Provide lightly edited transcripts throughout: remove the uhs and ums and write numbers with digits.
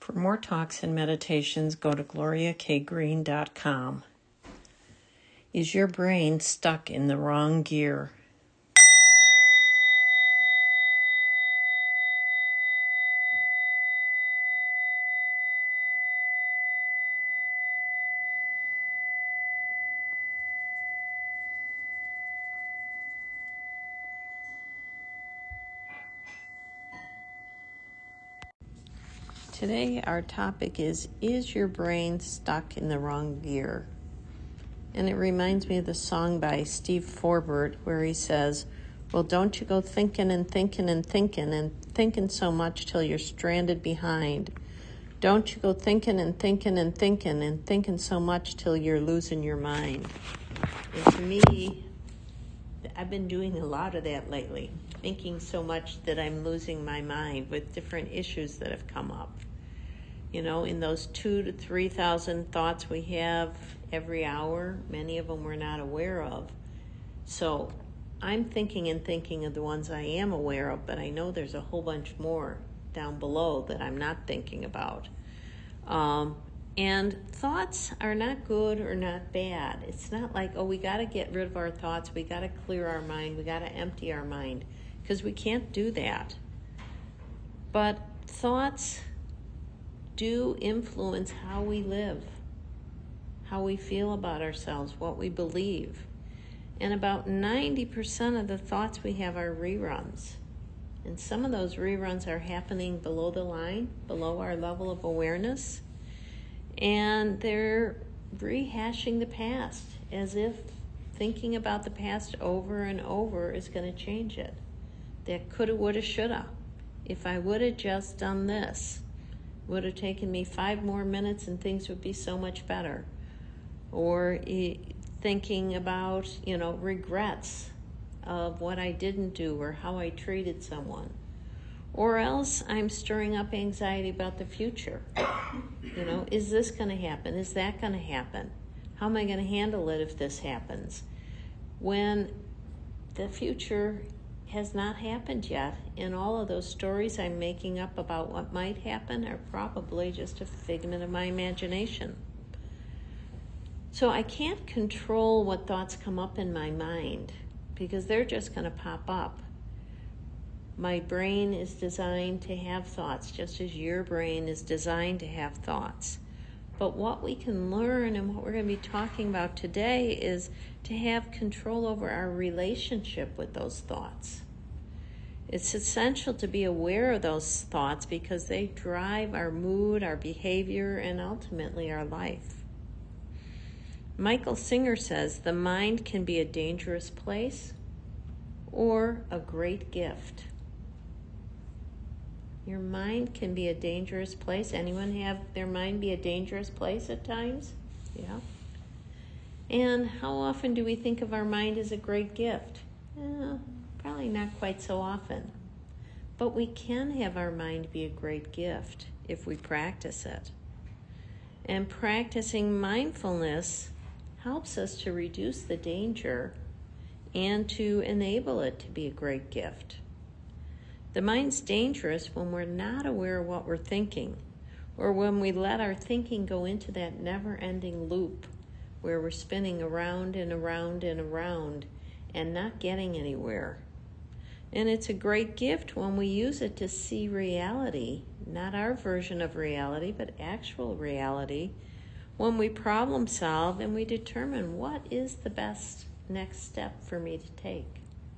For more talks and meditations, go to gloriakgreen.com. Is your brain stuck in the wrong gear? Today our topic is your brain stuck in the wrong gear? And it reminds me of the song by Steve Forbert where he says, well, don't you go thinking and thinking and thinking and thinking so much till you're stranded behind. Don't you go thinking and thinking and thinking and thinking so much till you're losing your mind. And to me, I've been doing a lot of that lately, thinking so much that I'm losing my mind with different issues that have come up. You know, in those 2,000 to 3,000 thoughts we have every hour, many of them we're not aware of. So I'm thinking and thinking of the ones I am aware of, but I know there's a whole bunch more down below that I'm not thinking about. And thoughts are not good or not bad. It's not like, oh, we got to get rid of our thoughts. We got to clear our mind. We got to empty our mind, because we can't do that. But thoughts do influence how we live, how we feel about ourselves, what we believe. And about 90% of the thoughts we have are reruns. And some of those reruns are happening below the line, below our level of awareness. And they're rehashing the past as if thinking about the past over and over is going to change it. That coulda, woulda, shoulda. If I would have just done this, would have taken me 5 more minutes and things would be so much better. Or thinking about, regrets of what I didn't do or how I treated someone. Or else I'm stirring up anxiety about the future. Is this going to happen? Is that going to happen? How am I going to handle it if this happens? When the future has not happened yet, and all of those stories I'm making up about what might happen are probably just a figment of my imagination. So I can't control what thoughts come up in my mind, because they're just going to pop up. My brain is designed to have thoughts, just as your brain is designed to have thoughts. But what we can learn, and what we're going to be talking about today, is to have control over our relationship with those thoughts. It's essential to be aware of those thoughts because they drive our mood, our behavior, and ultimately our life. Michael Singer says, the mind can be a dangerous place or a great gift. Your mind can be a dangerous place. Anyone have their mind be a dangerous place at times? Yeah. And how often do we think of our mind as a great gift? Probably not quite so often. But we can have our mind be a great gift if we practice it. And practicing mindfulness helps us to reduce the danger and to enable it to be a great gift. The mind's dangerous when we're not aware of what we're thinking, or when we let our thinking go into that never-ending loop where we're spinning around and around and around and not getting anywhere. And it's a great gift when we use it to see reality, not our version of reality, but actual reality, when we problem solve and we determine what is the best next step for me to take.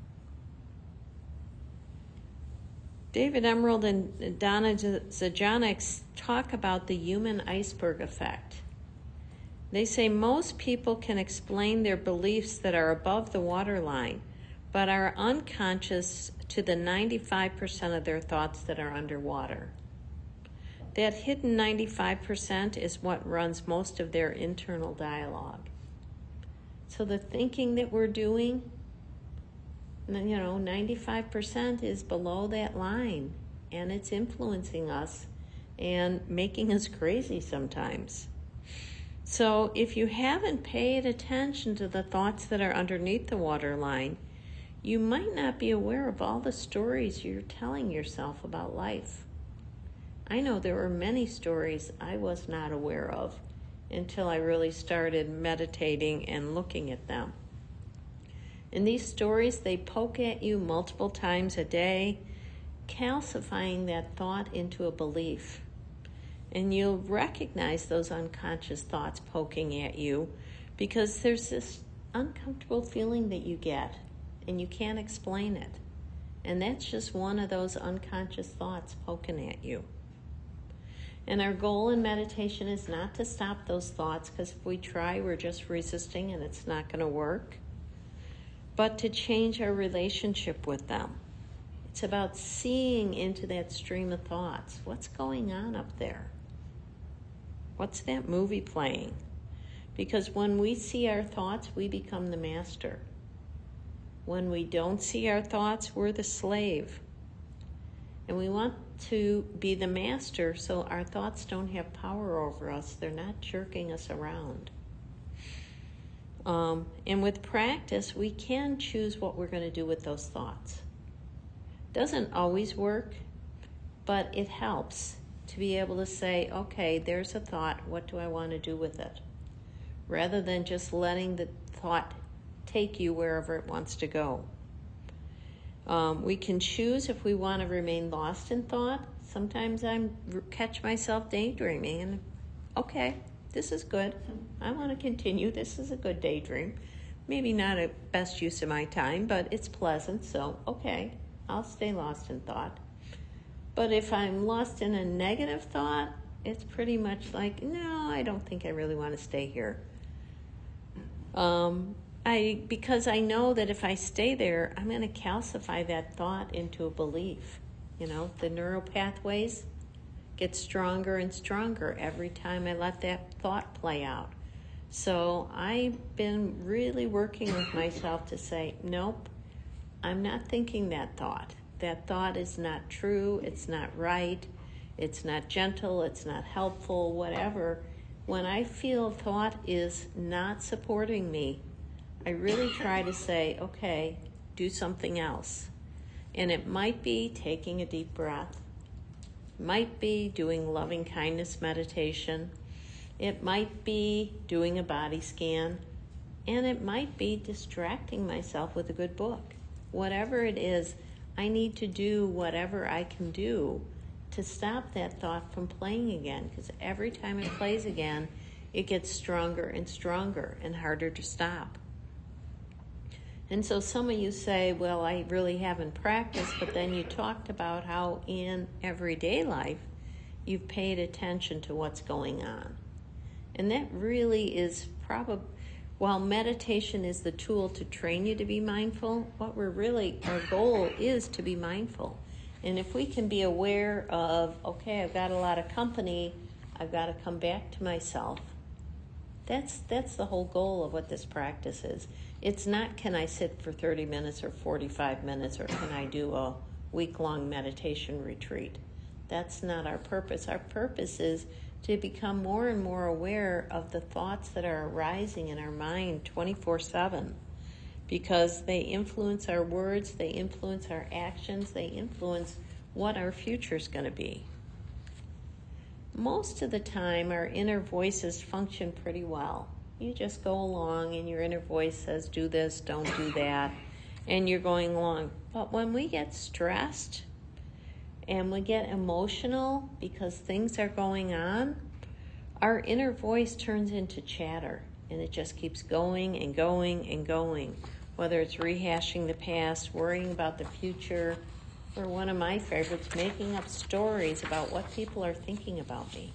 David Emerald and Donna Zajanek talk about the human iceberg effect. They say most people can explain their beliefs that are above the waterline, but are unconscious to the 95% of their thoughts that are underwater. That hidden 95% is what runs most of their internal dialogue. So the thinking that we're doing, 95% is below that line, and it's influencing us and making us crazy sometimes. So if you haven't paid attention to the thoughts that are underneath the waterline, you might not be aware of all the stories you're telling yourself about life. I know there were many stories I was not aware of until I really started meditating and looking at them. And these stories, they poke at you multiple times a day, calcifying that thought into a belief. And you'll recognize those unconscious thoughts poking at you because there's this uncomfortable feeling that you get and you can't explain it. And that's just one of those unconscious thoughts poking at you. And our goal in meditation is not to stop those thoughts, because if we try, we're just resisting and it's not going to work, but to change our relationship with them. It's about seeing into that stream of thoughts. What's going on up there? What's that movie playing? Because when we see our thoughts, we become the master. When we don't see our thoughts, we're the slave. And we want to be the master so our thoughts don't have power over us. They're not jerking us around. And with practice, we can choose what we're going to do with those thoughts. Doesn't always work, but it helps to be able to say, okay, there's a thought. What do I want to do with it? Rather than just letting the thought take you wherever it wants to go. We can choose if we want to remain lost in thought. Sometimes I catch myself daydreaming and, okay, this is good. I want to continue. This is a good daydream. Maybe not a best use of my time, but it's pleasant, so okay, I'll stay lost in thought. But if I'm lost in a negative thought, it's pretty much like, no, I don't think I really want to stay here. Because I know that if I stay there, I'm going to calcify that thought into a belief. The neural pathways get stronger and stronger every time I let that thought play out. So I've been really working with myself to say, nope, I'm not thinking that thought. That thought is not true, it's not right, it's not gentle, it's not helpful, whatever. When I feel thought is not supporting me, I really try to say, okay, do something else. And it might be taking a deep breath. It might be doing loving kindness meditation. It might be doing a body scan. And it might be distracting myself with a good book. Whatever it is, I need to do whatever I can do to stop that thought from playing again. Because every time it plays again, it gets stronger and stronger and harder to stop. And so some of you say, well, I really haven't practiced, but then you talked about how in everyday life you've paid attention to what's going on. And that really is probably, while meditation is the tool to train you to be mindful, our goal is to be mindful. And if we can be aware of, okay, I've got a lot of company, I've got to come back to myself. That's the whole goal of what this practice is. It's not, can I sit for 30 minutes or 45 minutes, or can I do a week-long meditation retreat? That's not our purpose. Our purpose is to become more and more aware of the thoughts that are arising in our mind 24/7, because they influence our words, they influence our actions, they influence what our future is going to be. Most of the time, our inner voices function pretty well. You just go along and your inner voice says, do this, don't do that, and you're going along. But when we get stressed and we get emotional because things are going on, our inner voice turns into chatter, and it just keeps going and going and going, whether it's rehashing the past, worrying about the future, or one of my favorites, making up stories about what people are thinking about me.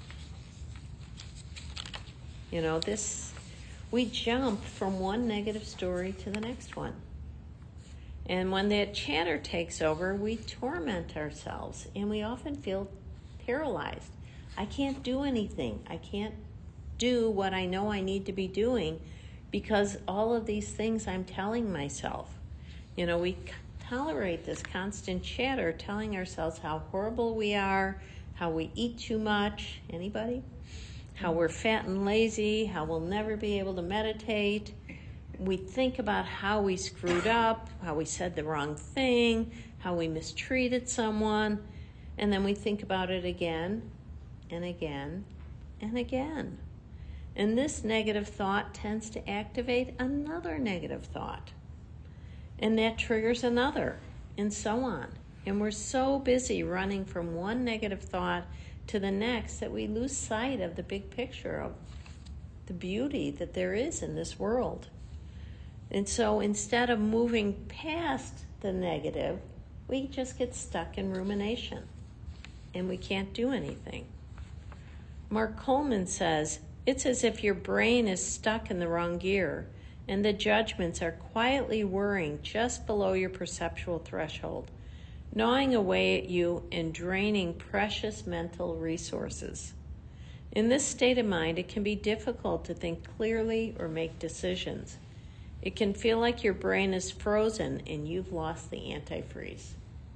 We jump from one negative story to the next one. And when that chatter takes over, we torment ourselves, and we often feel paralyzed. I can't do anything. I can't do what I know I need to be doing because all of these things I'm telling myself. We tolerate this constant chatter, telling ourselves how horrible we are, how we eat too much. Anybody? How we're fat and lazy, how we'll never be able to meditate. We think about how we screwed up, how we said the wrong thing, how we mistreated someone. And then we think about it again and again and again. And this negative thought tends to activate another negative thought. And that triggers another, and so on. And we're so busy running from one negative thought to the next that we lose sight of the big picture of the beauty that there is in this world. And so instead of moving past the negative, we just get stuck in rumination, and we can't do anything. Mark Coleman says, it's as if your brain is stuck in the wrong gear, and the judgments are quietly whirring just below your perceptual threshold, gnawing away at you and draining precious mental resources. In this state of mind, it can be difficult to think clearly or make decisions. It can feel like your brain is frozen and you've lost the antifreeze.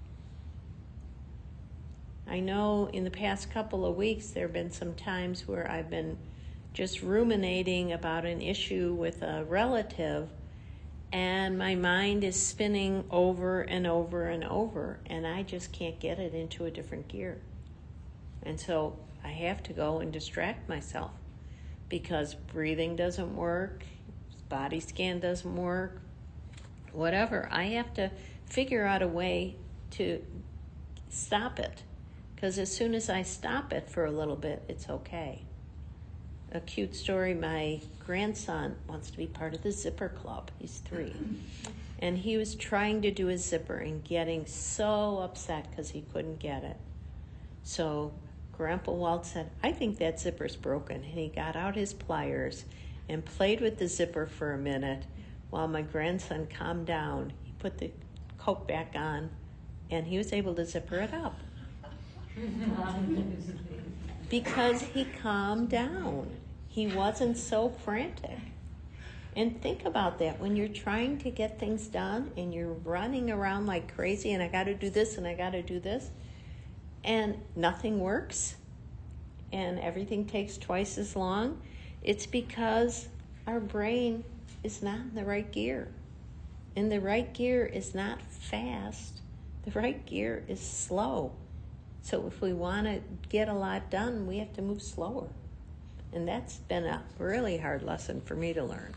I know in the past couple of weeks there have been some times where I've been just ruminating about an issue with a relative, and my mind is spinning over and over and over, and I just can't get it into a different gear. And so I have to go and distract myself because breathing doesn't work, body scan doesn't work, whatever. I have to figure out a way to stop it, because as soon as I stop it for a little bit, it's okay. A cute story, my grandson wants to be part of the zipper club. He's 3. And he was trying to do his zipper and getting so upset because he couldn't get it. So Grandpa Walt said, I think that zipper's broken. And he got out his pliers and played with the zipper for a minute while my grandson calmed down. He put the coat back on, and he was able to zipper it up. Because he calmed down. He wasn't so frantic. And think about that. When you're trying to get things done and you're running around like crazy, and I got to do this and I got to do this, and nothing works, and everything takes twice as long, it's because our brain is not in the right gear. And the right gear is not fast. The right gear is slow. So if we want to get a lot done, we have to move slower. And that's been a really hard lesson for me to learn.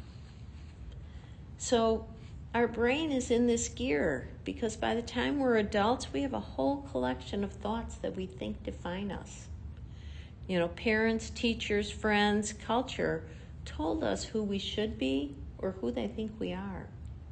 So our brain is in this gear because by the time we're adults, we have a whole collection of thoughts that we think define us. You know, parents, teachers, friends, culture told us who we should be or who they think we are.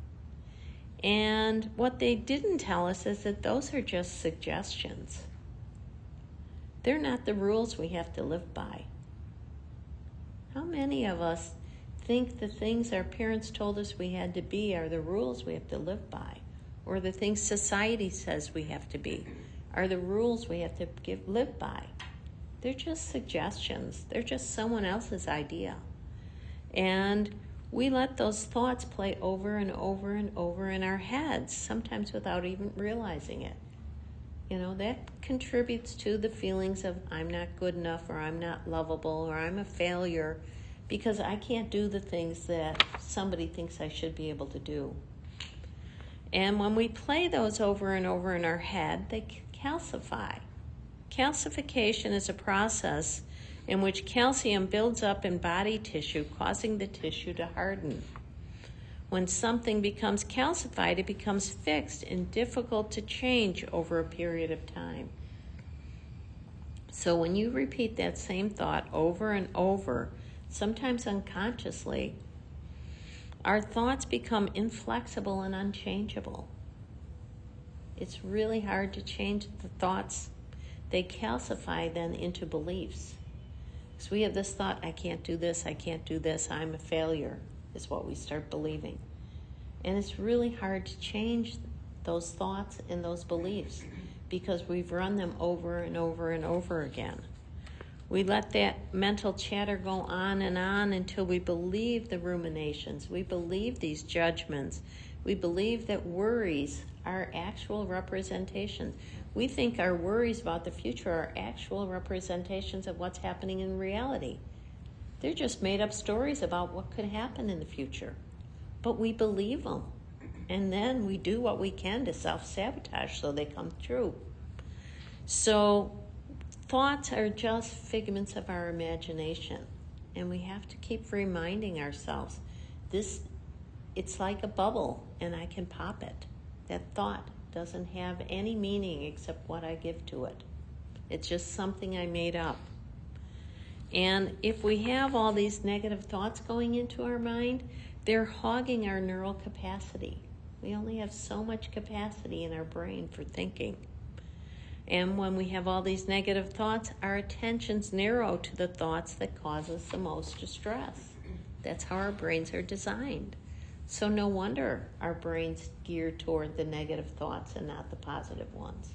And what they didn't tell us is that those are just suggestions. They're not the rules we have to live by. How many of us think the things our parents told us we had to be are the rules we have to live by? Or the things society says we have to be are the rules we have to live by? They're just suggestions. They're just someone else's idea. And we let those thoughts play over and over and over in our heads, sometimes without even realizing it. You know, that contributes to the feelings of I'm not good enough, or I'm not lovable, or I'm a failure because I can't do the things that somebody thinks I should be able to do. And when we play those over and over in our head, they calcify. Calcification is a process in which calcium builds up in body tissue, causing the tissue to harden. When something becomes calcified, it becomes fixed and difficult to change over a period of time. So when you repeat that same thought over and over, sometimes unconsciously, our thoughts become inflexible and unchangeable. It's really hard to change the thoughts. They calcify then into beliefs. So we have this thought, I can't do this, I'm a failure, is what we start believing. And it's really hard to change those thoughts and those beliefs because we've run them over and over and over again. We let that mental chatter go on until we believe the ruminations. We believe these judgments. We believe that worries are actual representations. We think our worries about the future are actual representations of what's happening in reality. They're just made up stories about what could happen in the future. But we believe them. And then we do what we can to self-sabotage so they come true. So thoughts are just figments of our imagination, and we have to keep reminding ourselves this, it's like a bubble and I can pop it. That thought doesn't have any meaning except what I give to it. It's just something I made up. And if we have all these negative thoughts going into our mind, they're hogging our neural capacity. We only have so much capacity in our brain for thinking. And when we have all these negative thoughts, our attention's narrow to the thoughts that cause us the most distress. That's how our brains are designed. So no wonder our brains gear toward the negative thoughts and not the positive ones.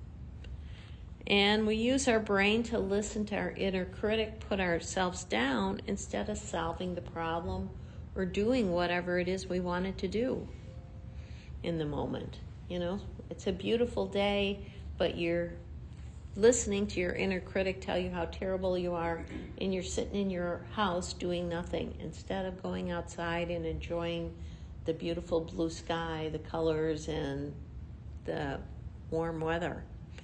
And we use our brain to listen to our inner critic, put ourselves down instead of solving the problem or doing whatever it is we wanted to do in the moment. You know, it's a beautiful day, but you're listening to your inner critic tell you how terrible you are, and you're sitting in your house doing nothing instead of going outside and enjoying the beautiful blue sky, the colors, and the warm weather.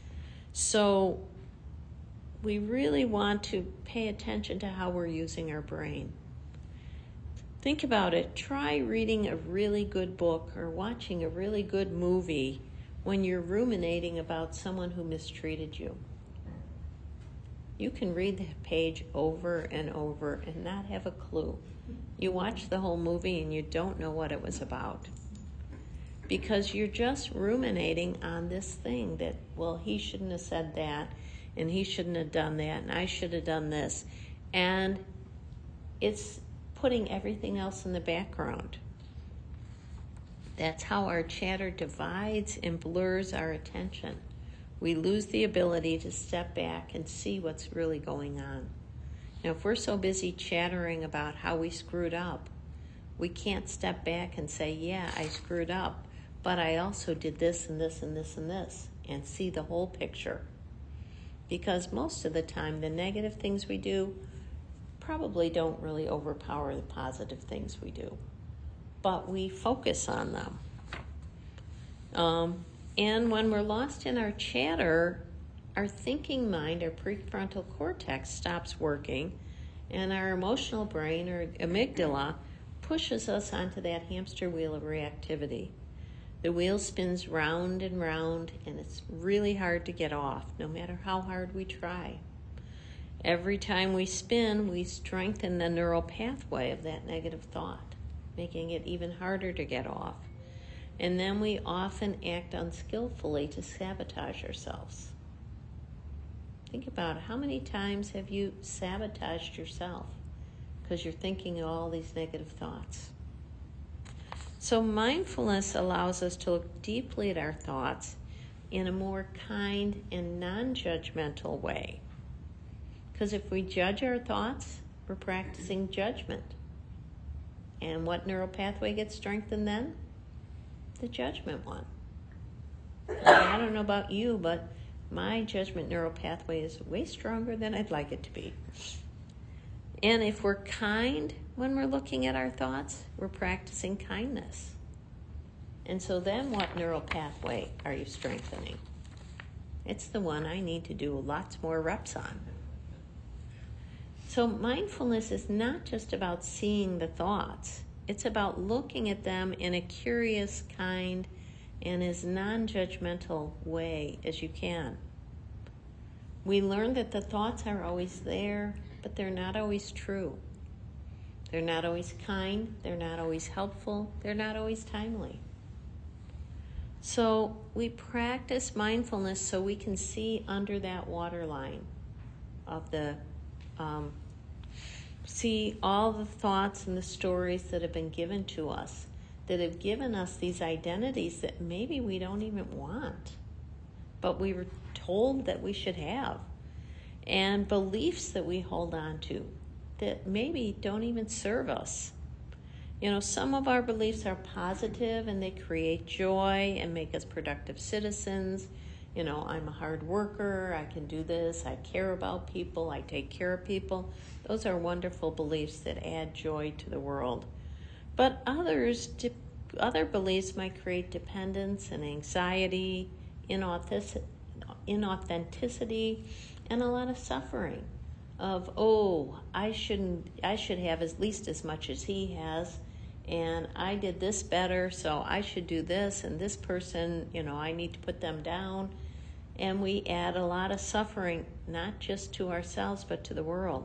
So we really want to pay attention to how we're using our brain. Think about it. Try reading a really good book or watching a really good movie when you're ruminating about someone who mistreated you. You can read the page over and over and not have a clue. You watch the whole movie and you don't know what it was about, because you're just ruminating on this thing that, well, he shouldn't have said that, and he shouldn't have done that, and I should have done this. And it's putting everything else in the background. That's how our chatter divides and blurs our attention. We lose the ability to step back and see what's really going on. Now, if we're so busy chattering about how we screwed up, we can't step back and say, yeah, I screwed up, but I also did this and this and this and this, and see the whole picture. Because most of the time, the negative things we do probably don't really overpower the positive things we do, but we focus on them. And when we're lost in our chatter, our thinking mind, our prefrontal cortex, stops working, and our emotional brain, or amygdala, pushes us onto that hamster wheel of reactivity. The wheel spins round and round, and it's really hard to get off, no matter how hard we try. Every time we spin, we strengthen the neural pathway of that negative thought, making it even harder to get off. And then we often act unskillfully to sabotage ourselves. Think about it. How many times have you sabotaged yourself because you're thinking of all these negative thoughts? So mindfulness allows us to look deeply at our thoughts in a more kind and non-judgmental way. Because if we judge our thoughts, we're practicing judgment. And what neural pathway gets strengthened then? The judgment one. I don't know about you, but my judgment neural pathway is way stronger than I'd like it to be. And if we're kind when we're looking at our thoughts, we're practicing kindness. And so then what neural pathway are you strengthening? It's the one I need to do lots more reps on. So mindfulness is not just about seeing the thoughts. It's about looking at them in a curious, kind, and as non-judgmental way as you can. We learn that the thoughts are always there, but they're not always true. They're not always kind, they're not always helpful, they're not always timely. So we practice mindfulness so we can see under that waterline of the see all the thoughts and the stories that have been given to us, that have given us these identities that maybe we don't even want, but we were told that we should have, and beliefs that we hold on to that maybe don't even serve us. You know, some of our beliefs are positive and they create joy and make us productive citizens. You know, I'm a hard worker, I can do this, I care about people, I take care of people. Those are wonderful beliefs that add joy to the world. But other beliefs might create dependence and anxiety, inauthenticity and a lot of suffering of, oh, I should have at least as much as he has, and I did this better, so I should do this, and this person, I need to put them down. And we add a lot of suffering, not just to ourselves, but to the world.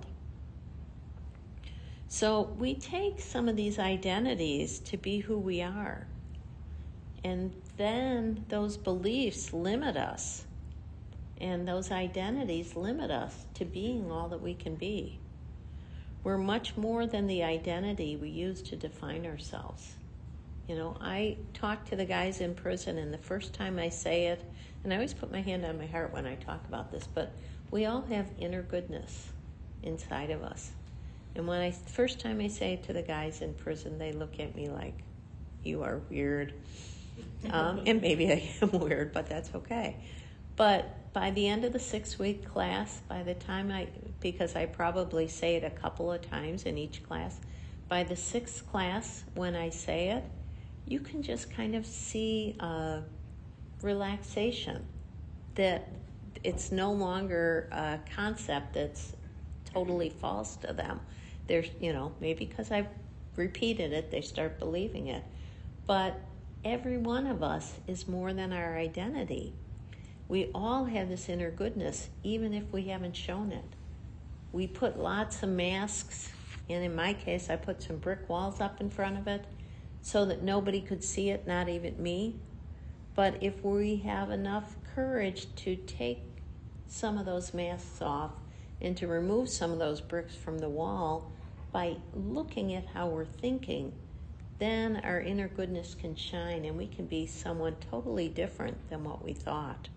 So we take some of these identities to be who we are. And then those beliefs limit us. And those identities limit us to being all that we can be. We're much more than the identity we use to define ourselves. I talk to the guys in prison, and the first time I say it, and I always put my hand on my heart when I talk about this, but we all have inner goodness inside of us. And when first time I say it to the guys in prison, they look at me like, you are weird. And maybe I am weird, but that's okay. But by the end of the 6-week class, by the time because I probably say it a couple of times in each class, by the 6th class, when I say it, you can just kind of see relaxation, that it's no longer a concept that's totally false to them. There's, maybe because I've repeated it, they start believing it. But every one of us is more than our identity. We all have this inner goodness, even if we haven't shown it. We put lots of masks, and in my case, I put some brick walls up in front of it so that nobody could see it, not even me. But if we have enough courage to take some of those masks off and to remove some of those bricks from the wall by looking at how we're thinking, then our inner goodness can shine and we can be someone totally different than what we thought.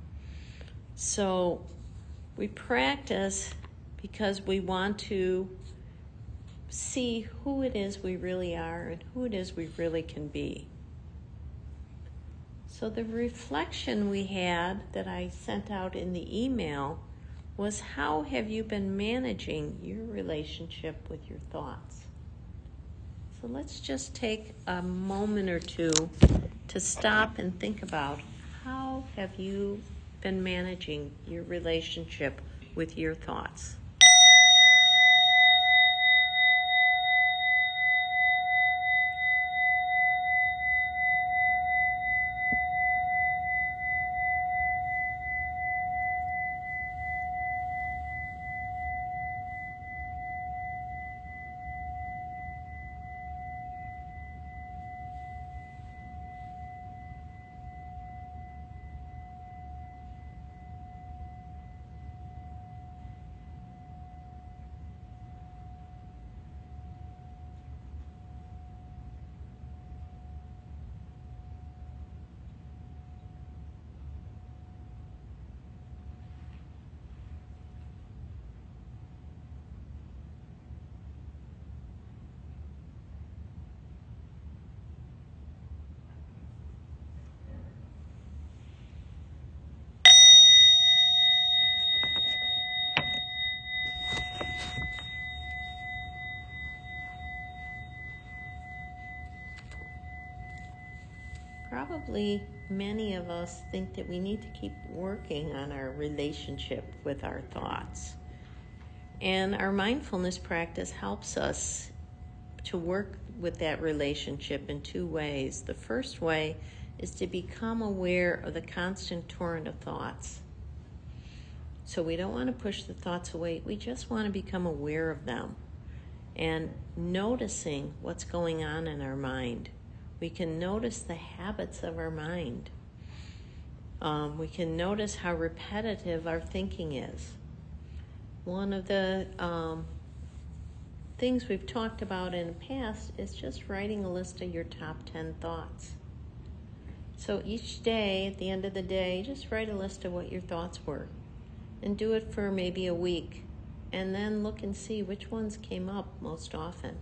So we practice because we want to see who it is we really are and who it is we really can be. So the reflection we had that I sent out in the email was, how have you been managing your relationship with your thoughts? So let's just take a moment or two to stop and think about, how have you been managing your relationship with your thoughts? Probably many of us think that we need to keep working on our relationship with our thoughts. And our mindfulness practice helps us to work with that relationship in 2 ways. The first way is to become aware of the constant torrent of thoughts. So we don't want to push the thoughts away. We just want to become aware of them and noticing what's going on in our mind. We can notice the habits of our mind. We can notice how repetitive our thinking is. One of the things we've talked about in the past is just writing a list of your top 10 thoughts. So each day, at the end of the day, just write a list of what your thoughts were. And do it for maybe a week. And then look and see which ones came up most often.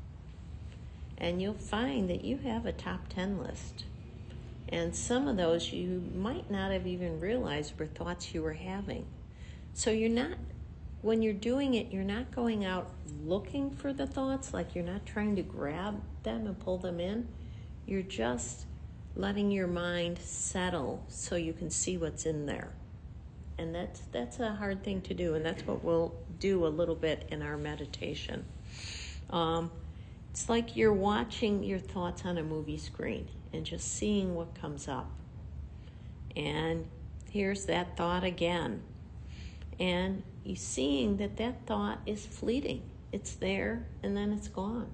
And you'll find that you have a top 10 list. And some of those you might not have even realized were thoughts you were having. So when you're doing it, you're not going out looking for the thoughts, like you're not trying to grab them and pull them in. You're just letting your mind settle so you can see what's in there. And that's a hard thing to do, and that's what we'll do a little bit in our meditation. It's like you're watching your thoughts on a movie screen and just seeing what comes up. And here's that thought again. And you're seeing that thought is fleeting. It's there, and then it's gone.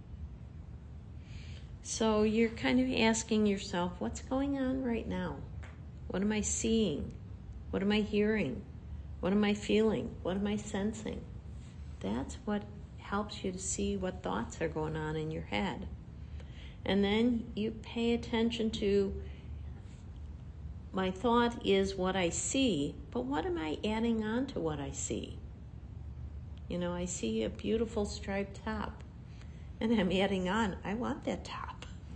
So you're kind of asking yourself, what's going on right now? What am I seeing? What am I hearing? What am I feeling? What am I sensing? That's what helps you to see what thoughts are going on in your head. And then you pay attention to, my thought is what I see, but what am I adding on to what I see? I see a beautiful striped top, and I'm adding on, I want that top.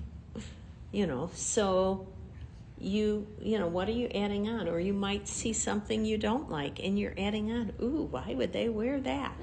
So what are you adding on? Or you might see something you don't like, and you're adding on, ooh, why would they wear that?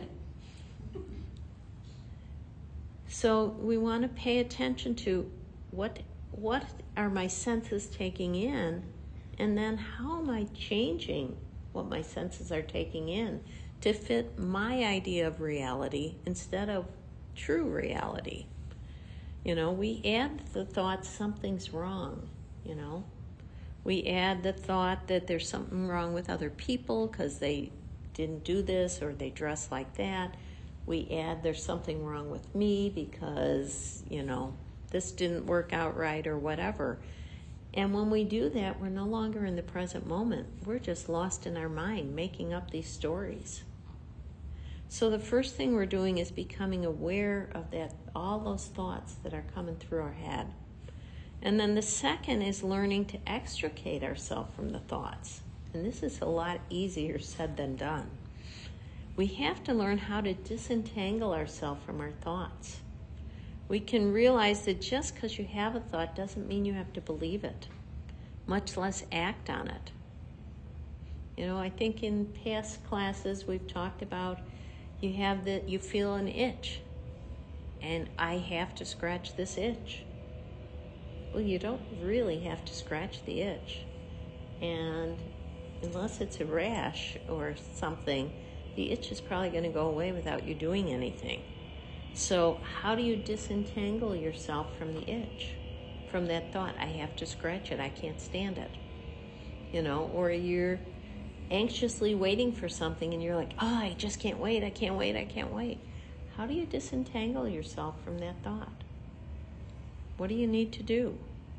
So we want to pay attention to what are my senses taking in, and then how am I changing what my senses are taking in to fit my idea of reality instead of true reality. We add the thought something's wrong, We add the thought that there's something wrong with other people because they didn't do this or they dress like that. We add there's something wrong with me because, this didn't work out right or whatever. And when we do that, we're no longer in the present moment. We're just lost in our mind, making up these stories. So the first thing we're doing is becoming aware of that, all those thoughts that are coming through our head. And then the second is learning to extricate ourselves from the thoughts. And this is a lot easier said than done. We have to learn how to disentangle ourselves from our thoughts. We can realize that just because you have a thought doesn't mean you have to believe it, much less act on it. I think in past classes we've talked about you feel an itch, and I have to scratch this itch. Well, you don't really have to scratch the itch. And unless it's a rash or something, the itch is probably going to go away without you doing anything. So how do you disentangle yourself from the itch, from that thought, I have to scratch it, I can't stand it? Or you're anxiously waiting for something and you're like, oh, I just can't wait, I can't wait. How do you disentangle yourself from that thought? What do you need to do?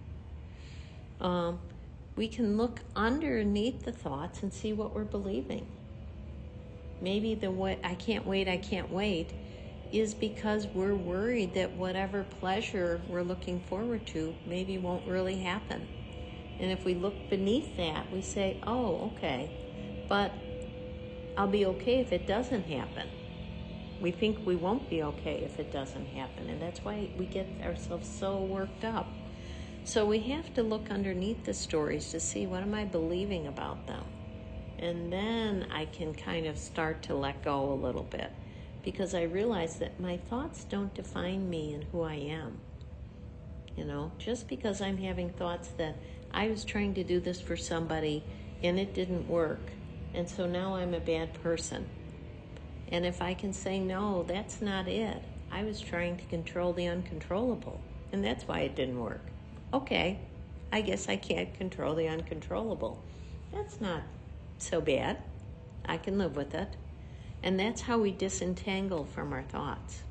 We can look underneath the thoughts and see what we're believing. Maybe the I can't wait is because we're worried that whatever pleasure we're looking forward to maybe won't really happen. And if we look beneath that, we say, oh, okay, but I'll be okay if it doesn't happen. We think we won't be okay if it doesn't happen, and that's why we get ourselves so worked up. So we have to look underneath the stories to see, what am I believing about them? And then I can kind of start to let go a little bit, because I realize that my thoughts don't define me and who I am. Just because I'm having thoughts that I was trying to do this for somebody and it didn't work, and so now I'm a bad person. And if I can say, no, that's not it. I was trying to control the uncontrollable, and that's why it didn't work. Okay, I guess I can't control the uncontrollable. That's not so bad. I can live with it. And that's how we disentangle from our thoughts.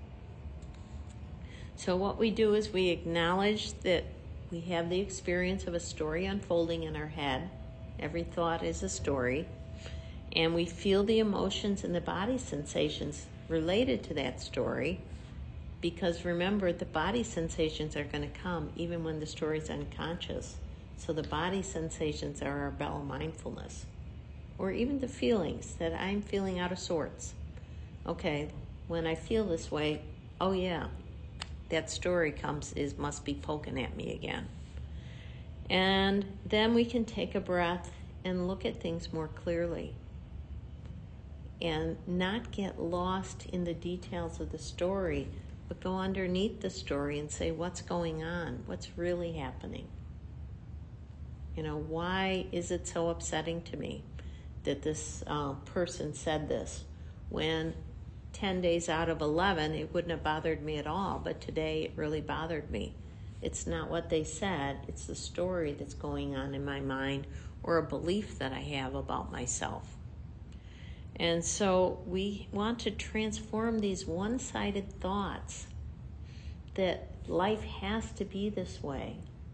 So what we do is we acknowledge that we have the experience of a story unfolding in our head. Every thought is a story. And we feel the emotions and the body sensations related to that story, because remember, the body sensations are going to come even when the story's unconscious. So the body sensations are our Bella mindfulness. Or even the feelings that I'm feeling out of sorts. Okay, when I feel this way, oh yeah, that story must be poking at me again. And then we can take a breath and look at things more clearly, and not get lost in the details of the story, but go underneath the story and say, what's going on? What's really happening? Why is it so upsetting to me? that this person said this, when 10 days out of 11 it wouldn't have bothered me at all, but today it really bothered me. It's not what they said, it's the story that's going on in my mind, or a belief that I have about myself. And so we want to transform these one-sided thoughts that life has to be this way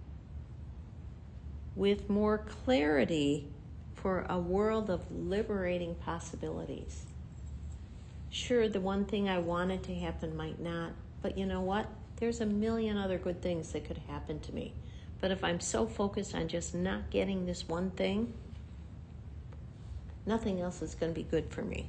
with more clarity for a world of liberating possibilities. Sure, the one thing I wanted to happen might not, but you know what? There's a million other good things that could happen to me. But if I'm so focused on just not getting this one thing, nothing else is going to be good for me.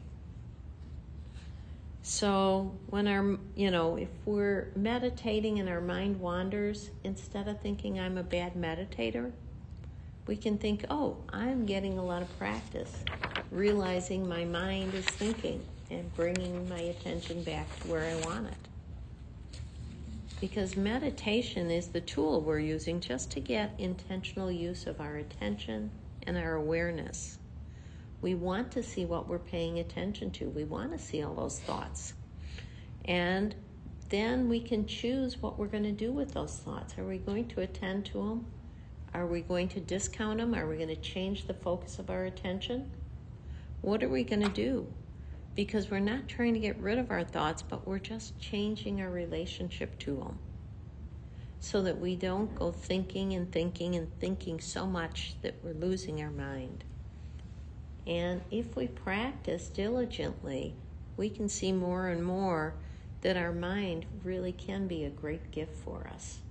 So when if we're meditating and our mind wanders, instead of thinking I'm a bad meditator, we can think, oh, I'm getting a lot of practice, realizing my mind is thinking and bringing my attention back to where I want it. Because meditation is the tool we're using just to get intentional use of our attention and our awareness. We want to see what we're paying attention to. We want to see all those thoughts. And then we can choose what we're going to do with those thoughts. Are we going to attend to them? Are we going to discount them? Are we going to change the focus of our attention? What are we going to do? Because we're not trying to get rid of our thoughts, but we're just changing our relationship to them so that we don't go thinking and thinking and thinking so much that we're losing our mind. And if we practice diligently, we can see more and more that our mind really can be a great gift for us.